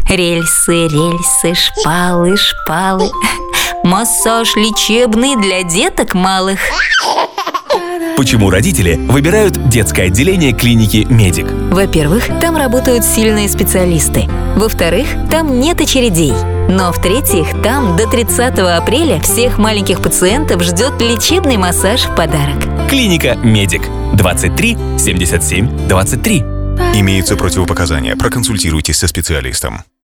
Рельсы, рельсы, шпалы, шпалы. Массаж лечебный для деток малых. Почему родители выбирают детское отделение клиники «Медик»? Во-первых, там работают сильные специалисты. Во-вторых, там нет очередей. Но в-третьих, там до 30 апреля всех маленьких пациентов ждет лечебный массаж в подарок. Клиника «Медик». 23 77 23. Имеются противопоказания. Проконсультируйтесь со специалистом.